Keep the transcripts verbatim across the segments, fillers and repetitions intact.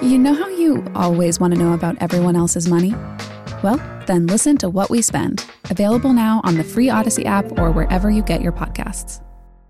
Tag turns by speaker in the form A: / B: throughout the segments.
A: You know how you always want to know about everyone else's money? Well, then listen to What We Spend, available now on the free Odyssey app or wherever you get your podcasts.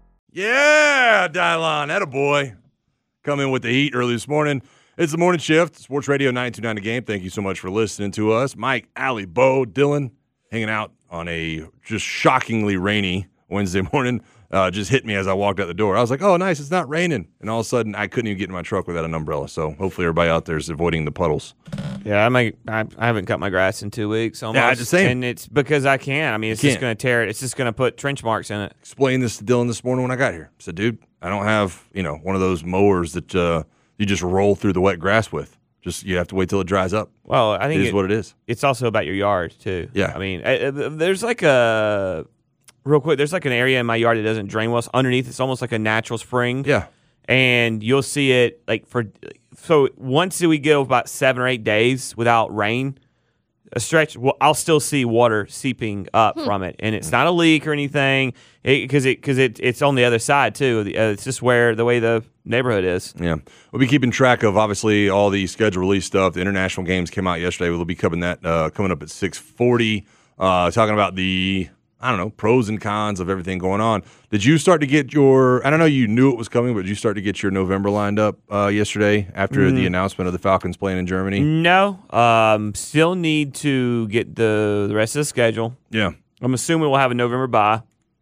B: Yeah, Dylon, attaboy. Come in with the heat early this morning. It's the morning shift, Sports Radio nine two nine The Game. Thank you so much for listening to us. Mike, Allie, Bo, Dylan, hanging out on a just shockingly rainy Wednesday morning. Uh, just hit me as I walked out the door. I was like, oh, nice, it's not raining. And all of a sudden, I couldn't even get in my truck without an umbrella. So hopefully everybody out there is avoiding the puddles.
C: Yeah, I might, I, I haven't cut my grass in two weeks almost.
B: Yeah, just saying.
C: And it's because I can. I mean, it's just going to tear it. It's just going to put trench marks in it.
B: Explained this to Dylan this morning when I got here. I said, dude, I don't have, you know, one of those mowers that uh, you just roll through the wet grass with. Just you have to wait till it dries up.
C: Well, I think
B: it is
C: it,
B: what it is.
C: It's also about your yard, too.
B: Yeah.
C: I mean, I, there's like a... Real quick, there's like an area in my yard that doesn't drain well. So underneath, it's almost like a natural spring.
B: Yeah.
C: And you'll see it like for so once we get about seven or eight days without rain, a stretch, well, I'll still see water seeping up hmm. from it, and it's not a leak or anything because it because it, it it's on the other side too. Uh, it's just where the way the neighborhood is.
B: Yeah, we'll be keeping track of obviously all the schedule release stuff. The international games came out yesterday. We'll be covering that uh, coming up at six forty. Uh, talking about the. I don't know, pros and cons of everything going on. Did you start to get your, I don't know, you knew it was coming, but did you start to get your November lined up uh, yesterday after mm. the announcement of the Falcons playing in Germany?
C: No. Um, still need to get the, the rest of the schedule.
B: Yeah.
C: I'm assuming we'll have a November bye,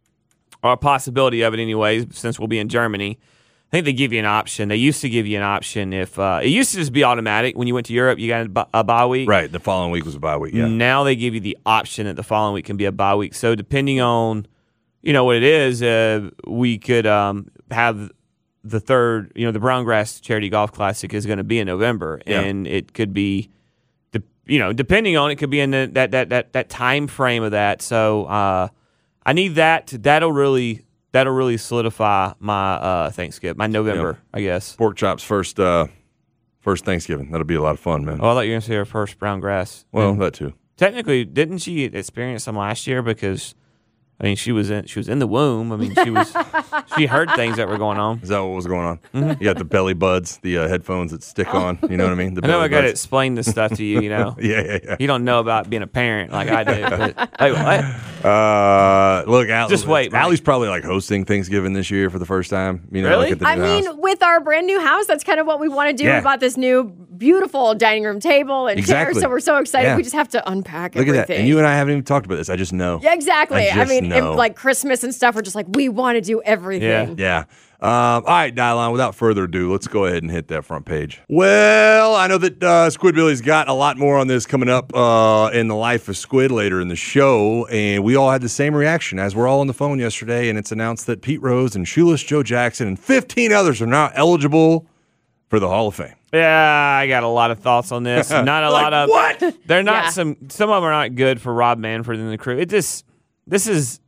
C: or a possibility of it anyways, since we'll be in Germany. I think they give you an option. They used to give you an option if uh, it used to just be automatic. When you went to Europe, you got a bye week.
B: Right. The following week was a bye week. Yeah.
C: Now they give you the option that the following week can be a bye week. So depending on, you know, what it is, uh, we could um, have the third. You know, the Brown Grass Charity Golf Classic is going to be in November,
B: yeah.
C: and it could be, de- you know, depending on it could be in the, that that that that time frame of that. So uh, I need that. To, that'll really. That'll really solidify my uh, Thanksgiving, my November, yeah. I guess.
B: Pork chops first, uh, first Thanksgiving. That'll be a lot of fun, man.
C: Oh, I thought you were going to say her first brown grass.
B: Well,
C: and
B: that too.
C: Technically, didn't she experience some last year? Because I mean, she was in she was in the womb. I mean, she was she heard things that were going on.
B: Is that what was going on?
C: Mm-hmm.
B: You got the belly buds, the uh, headphones that stick on. You know what I mean? The
C: I know I got to
B: buds.
C: explain this stuff to you. You know?
B: yeah, yeah, yeah.
C: You don't know about being a parent like I do. But, hey, what?
B: Uh, look, Al-
C: just wait.
B: Allie's probably like hosting Thanksgiving this year for the first time. You know,
C: really?
B: like at the
D: I
B: new
D: mean,
B: house.
D: with our brand new house, that's kind of what we want to do.
B: Yeah.
D: We bought this new beautiful dining room table and
B: Exactly.
D: chairs, so we're so excited.
B: Yeah.
D: We just have to unpack
B: Look
D: everything.
B: at that. And you and I haven't even talked about this. I just know.
D: Yeah, exactly.
B: I,
D: I,
B: just
D: mean,
B: know.
D: if, like Christmas and stuff, we're just like, we want to do everything.
B: Yeah. Um, all right, Dylon, without further ado, let's go ahead and hit that front page. Well, I know that uh, Squidbilly's got a lot more on this coming up uh, in the life of Squid later in the show, and we all had the same reaction as we're all on the phone yesterday, and it's announced that Pete Rose and Shoeless Joe Jackson and fifteen others are now eligible for the Hall of Fame.
C: Yeah, I got a lot of thoughts on this. Not a
B: like,
C: lot of
B: what?
C: They're not
D: Yeah.
C: some. Some of them are not good for Rob Manfred and the crew. It just this is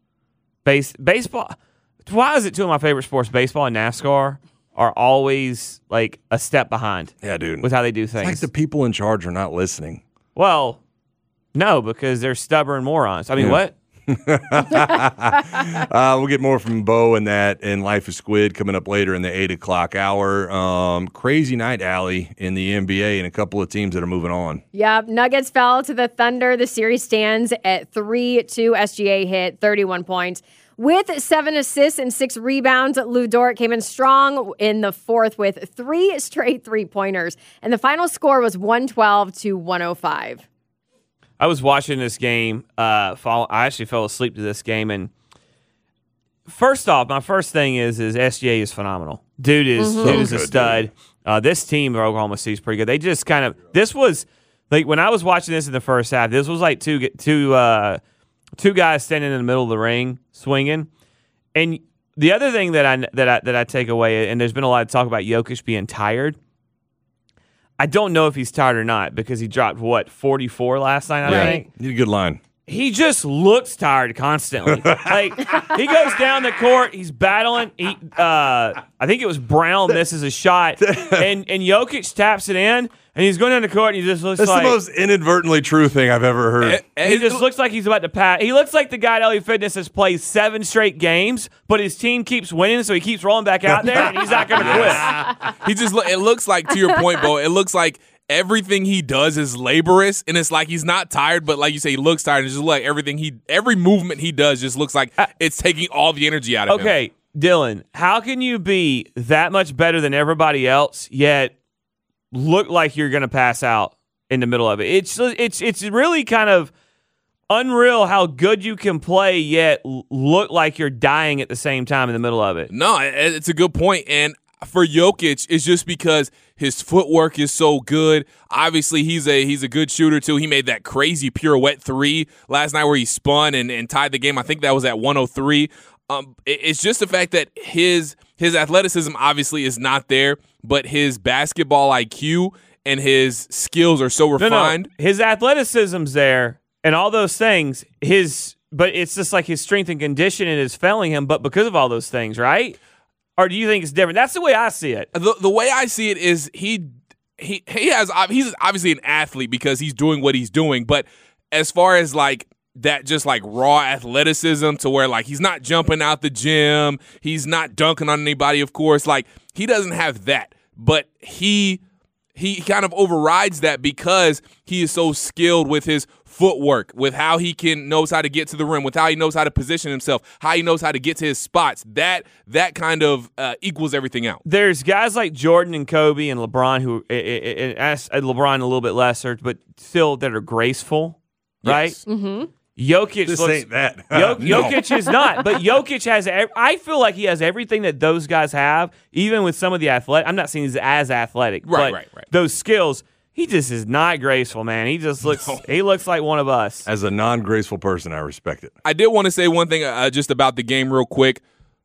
C: base baseball. Why is it two of my favorite sports, baseball and NASCAR, are always like a step behind?
B: Yeah, dude.
C: With how they do
B: It's
C: things.
B: like the people in charge are not listening.
C: Well, no, because they're stubborn morons. I mean,
B: Yeah.
C: what?
B: uh, we'll get more from Bo and that in Life of Squid coming up later in the eight o'clock hour. Um, crazy night, Allie, in the N B A and a couple of teams that are moving on.
D: Yep. Nuggets fell to the Thunder. The series stands at three two. S G A hit thirty-one points. With seven assists and six rebounds, Lou Dort came in strong in the fourth with three straight three-pointers. And the final score was one twelve to one oh five.
C: I was watching this game. Uh, fall, I actually fell asleep to this game. And first off, my first thing is is S G A is phenomenal. Dude is
D: Mm-hmm.
C: dude is
B: So
C: a
B: good,
C: stud. Uh, this team of Oklahoma City is pretty good. They just kind of this was like when I was watching this in the first half. This was like two two uh, two guys standing in the middle of the ring swinging. And the other thing that I that I that I take away, and there's been a lot of talk about Jokic being tired. I don't know if he's tired or not because he dropped, what, forty-four last night, I
B: Yeah.
C: think?
B: Need a good line.
C: he just looks tired constantly. Like, he goes down the court, he's battling. He, uh, I think it was Brown misses a shot, and, and Jokic taps it in, and he's going down the court, and he just looks
B: That's
C: like...
B: That's the most inadvertently true thing I've ever heard.
C: And, and he just looks like he's about to pass. He looks like the guy at L A Fitness has played seven straight games, but his team keeps winning, so he keeps rolling back out there, and he's not going to quit.
E: He just, it looks like, to your point, Bo, it looks like everything he does is laborious, and it's like he's not tired, but like you say, he looks tired. And just like everything he, every movement he does, just looks like it's taking all the energy out of him.
C: Okay, Dylan, how can you be that much better than everybody else yet look like you're going to pass out in the middle of it? It's it's it's really kind of unreal how good you can play yet look like you're dying at the same time in the middle of it.
E: No, it's a good point, and for Jokic, it's just because his footwork is so good. Obviously, he's a he's a good shooter, too. He made that crazy pirouette three last night where he spun and, and tied the game. I think that was at one oh three. Um, it, it's just the fact that his his athleticism obviously is not there, but his basketball I Q and his skills are so refined.
C: No, no. His athleticism's there and all those things. His But it's just like his strength and conditioning is failing him, but because of all those things, right? Or do you think it's different? That's the way I see it.
E: The the way I see it is he he he has he's obviously an athlete because he's doing what he's doing. But as far as like that, just like raw athleticism to where like he's not jumping out the gym, he's not dunking on anybody. Of course, like he doesn't have that. But he he kind of overrides that because he is so skilled with his footwork, with how he can knows how to get to the rim, with how he knows how to position himself, how he knows how to get to his spots. That that kind of uh, equals everything out.
C: There's guys like Jordan and Kobe and LeBron who, and LeBron a little bit lesser, but still that are graceful, right?
E: Yes.
D: Mm-hmm.
B: This
C: Jokic looks,
B: ain't that.
C: Jok-
B: No.
C: Jokic is not, but Jokic has. I feel like he has everything that those guys have, even with some of the athletic. I'm not saying he's as athletic,
E: Right,
C: but
E: right, right.
C: those skills. He just is not graceful, man. He just looks.
E: No.
C: He looks like one of us.
B: As a non-graceful person, I respect it.
E: I did want to say one thing uh, just about the game real quick.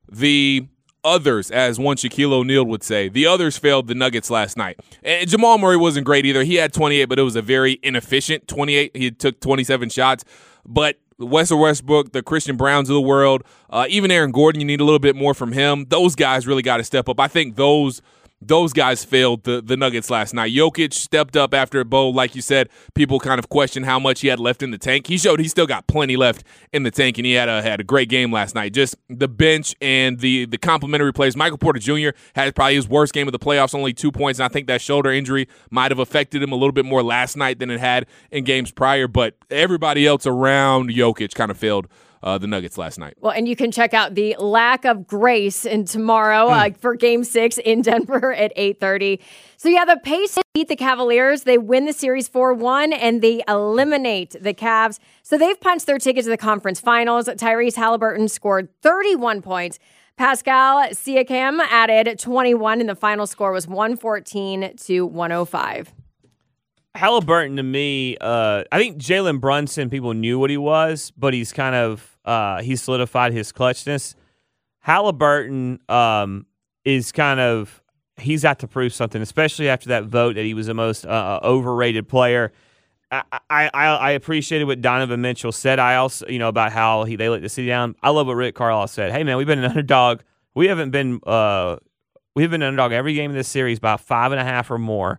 E: The others, as one Shaquille O'Neal would say, the others failed the Nuggets last night. And Jamal Murray wasn't great either. He had twenty-eight, but it was a very inefficient twenty-eight. He took twenty-seven shots. But Russell Westbrook, the Christian Browns of the world, uh, even Aaron Gordon, you need a little bit more from him. Those guys really got to step up. I think those Those guys failed the, the Nuggets last night. Jokic stepped up after a bowl. Like you said, people kind of questioned how much he had left in the tank. He showed he still got plenty left in the tank, and he had a, had a great game last night. Just the bench and the, the complimentary plays. Michael Porter Junior had probably his worst game of the playoffs, only two points, and I think that shoulder injury might have affected him a little bit more last night than it had in games prior. But everybody else around Jokic kind of failed Uh, the Nuggets last night.
D: Well, and you can check out the lack of grace in tomorrow uh, for Game Six in Denver at eight thirty. So yeah, the Pacers beat the Cavaliers. They win the series four one, and they eliminate the Cavs. So they've punched their ticket to the conference finals. Tyrese Halliburton scored thirty-one points. Pascal Siakam added twenty-one, and the final score was one fourteen to one oh five.
C: Halliburton to me, uh, I think Jalen Brunson, people knew what he was, but he's kind of uh, he solidified his clutchness. Halliburton um, is kind of he's got to prove something, especially after that vote that he was the most uh, overrated player. I, I I appreciated what Donovan Mitchell said. I also you know about how he they let the city down. I love what Rick Carlisle said. Hey man, we've been an underdog. We haven't been uh, we've been an underdog every game of this series by five and a half or more.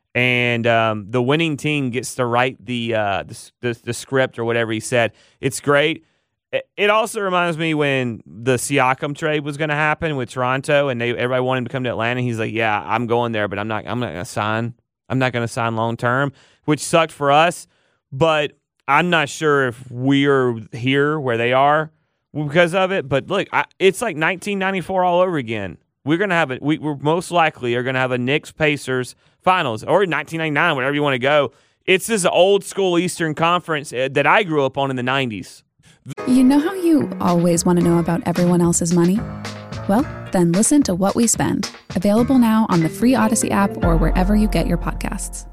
C: And um, the winning team gets to write the, uh, the, the the script or whatever he said. It's great. It also reminds me when the Siakam trade was going to happen with Toronto, and they everybody wanted him to come to Atlanta. He's like, "Yeah, I'm going there, but I'm not. I'm not going to sign. I'm not going to sign long term," which sucked for us. But I'm not sure if we're here where they are because of it. But look, I, it's like nineteen ninety-four all over again. We're gonna have a we, we're most likely are gonna have a Knicks Pacers finals or nineteen ninety-nine, whatever you want to go. It's this old school Eastern Conference that I grew up on in the nineties.
A: You know how you always want to know about everyone else's money? Well, then listen to What We Spend, available now on the free Odyssey app or wherever you get your podcasts.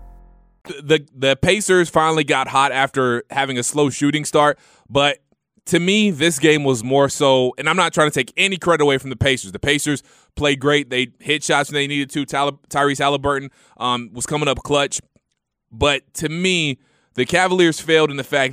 E: The the Pacers finally got hot after having a slow shooting start, but to me, this game was more so, and I'm not trying to take any credit away from the Pacers. The Pacers played great. They hit shots when they needed to. Tyler, Tyrese Halliburton um, was coming up clutch. But to me, the Cavaliers failed in the fact that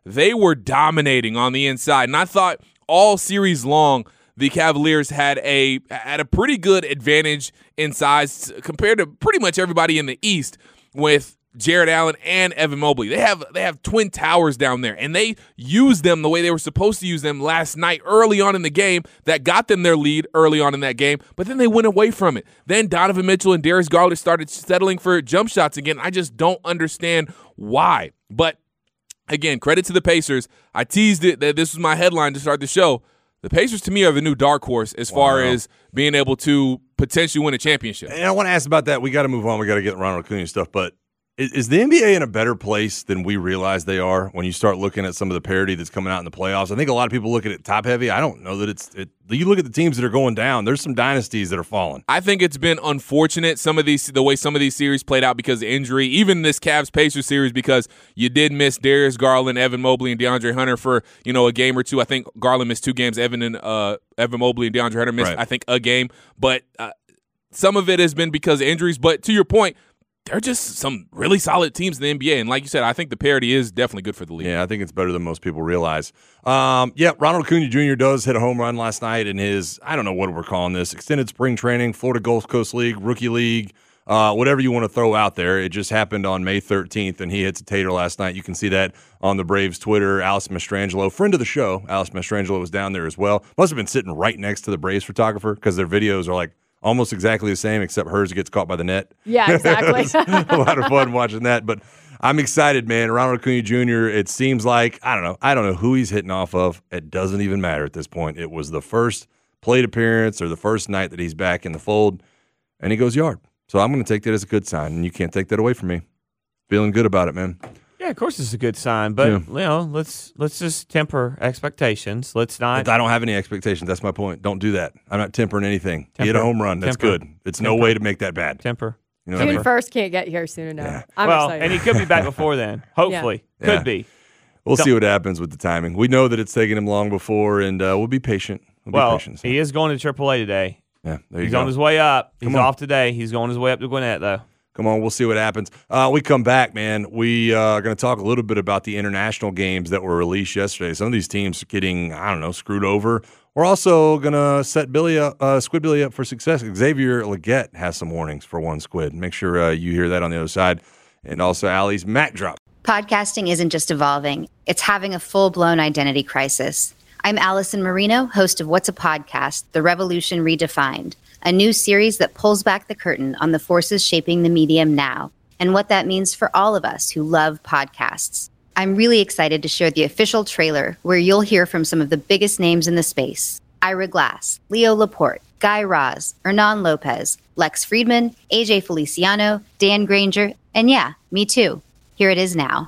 E: they were dominating on the inside. And I thought all series long, the Cavaliers had a had a pretty good advantage in size compared to pretty much everybody in the East with Jared Allen and Evan Mobley. They have they have twin towers down there, and they used them the way they were supposed to use them last night early on in the game. That got them their lead early on in that game, but then they went away from it. Then Donovan Mitchell and Darius Garland started settling for jump shots again. I just don't understand why. But again, credit to the Pacers. I teased it that this was my headline to start the show. The Pacers, to me, are the new dark horse as far wow. as being able to potentially win a championship.
B: And I want to ask about that. We got to move on. We got to get Ronald Acuna stuff, but Is, is the N B A in a better place than we realize they are when you start looking at some of the parity that's coming out in the playoffs? I think a lot of people look at it top heavy. I don't know that it's it, – you look at the teams that are going down, there's some dynasties that are falling.
E: I think it's been unfortunate, some of these the way some of these series played out because of injury, even this Cavs-Pacers series because you did miss Darius Garland, Evan Mobley, and DeAndre Hunter for, you know, a game or two. I think Garland missed two games. Evan and uh, Evan Mobley and DeAndre Hunter missed, right. I think, a game. But uh, some of it has been because of injuries. But to your point, they're just some really solid teams in the N B A. And like you said, I think the parity is definitely good for the league.
B: Yeah, I think it's better than most people realize. Um, yeah, Ronald Acuna Junior does hit a home run last night in his, I don't know what we're calling this, extended spring training, Florida Gulf Coast League, Rookie League, uh, whatever you want to throw out there. It just happened on May thirteenth, and he hits a tater last night. You can see that on the Braves Twitter. Alice Mastrangelo, friend of the show, Alice Mastrangelo was down there as well. Must have been sitting right next to the Braves photographer because their videos are like, almost exactly the same, except hers gets caught by the net.
D: Yeah, exactly.
B: A lot of fun watching that. But I'm excited, man. Ronald Acuna Junior, it seems like, I don't know. I don't know who he's hitting off of. It doesn't even matter at this point. It was the first plate appearance or the first night that he's back in the fold, and he goes yard. So I'm going to take that as a good sign, and you can't take that away from me. Feeling good about it, man.
C: Yeah, of course it's a good sign, but yeah. you know, let's let's just temper expectations. Let's not.
B: But I don't have any expectations. That's my point. Don't do that. I'm not tempering anything. Temper. He hit a home run. That's temper. Good. It's temper. No way to make that bad.
C: Temper.
B: You know
D: June
B: I mean?
D: first can't get here soon enough. Yeah. I'm
C: well,
D: excited.
C: And he could be back before then. Hopefully, yeah. could yeah. be.
B: We'll
C: don't.
B: see what happens with the timing. We know that it's taken him long before, and uh, we'll be patient. We'll,
C: well
B: be patient, so.
C: He is going to triple A today.
B: Yeah, there you
C: He's
B: go.
C: on his way up. He's
B: Come on.
C: off today. He's going his way up to Gwinnett, though.
B: Come on, we'll see what happens. Uh, we come back, man. We uh, are going to talk a little bit about the international games that were released yesterday. Some of these teams are getting, I don't know, screwed over. We're also going to set Billy up, uh, Squid Billy up for success. Xavier Leggett has some warnings for one squid. Make sure uh, you hear that on the other side. And also Allie's Mac Drop.
F: Podcasting isn't just evolving. It's having a full-blown identity crisis. I'm Allison Marino, host of What's a Podcast? The Revolution Redefined, a new series that pulls back the curtain on the forces shaping the medium now and what that means for all of us who love podcasts. I'm really excited to share the official trailer where you'll hear from some of the biggest names in the space. Ira Glass, Leo Laporte, Guy Raz, Hernan Lopez, Lex Friedman, A J Feliciano, Dan Granger, and yeah, me too. Here it is now.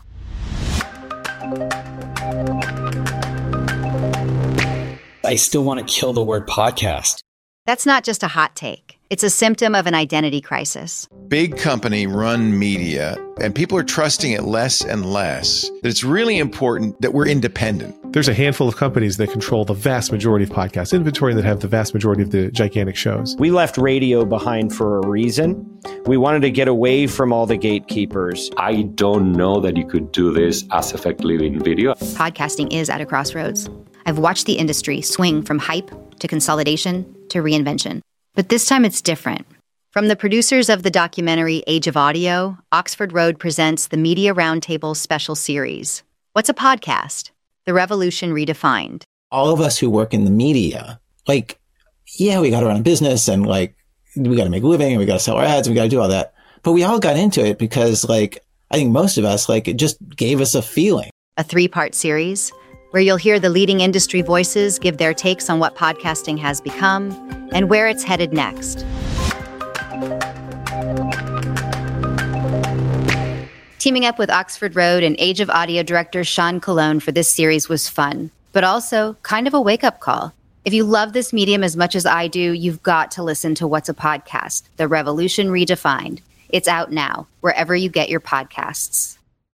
G: I still want to kill the word podcast.
F: That's not just a hot take. It's a symptom of an identity crisis.
H: Big company run media, and people are trusting it less and less. That it's really important that we're independent.
I: There's a handful of companies that control the vast majority of podcast inventory that have the vast majority of the gigantic shows.
J: We left radio behind for a reason. We wanted to get away from all the gatekeepers.
K: I don't know that you could do this as effectively in video.
F: Podcasting is at a crossroads. I've watched the industry swing from hype to consolidation to reinvention. But this time it's different. From the producers of the documentary Age of Audio, Oxford Road presents the Media Roundtable special series. What's a podcast? The Revolution Redefined.
G: All of us who work in the media, like, yeah, we got to run a business and like, we got to make a living and we got to sell our ads and we got to do all that. But we all got into it because like, I think most of us, like, it just gave us a feeling.
F: A three-part series where you'll hear the leading industry voices give their takes on what podcasting has become and where it's headed next. Teaming up with Oxford Road and Age of Audio director Sean Colon for this series was fun, but also kind of a wake-up call. If you love this medium as much as I do, you've got to listen to What's a Podcast? The Revolution Redefined. It's out now, wherever you get your podcasts.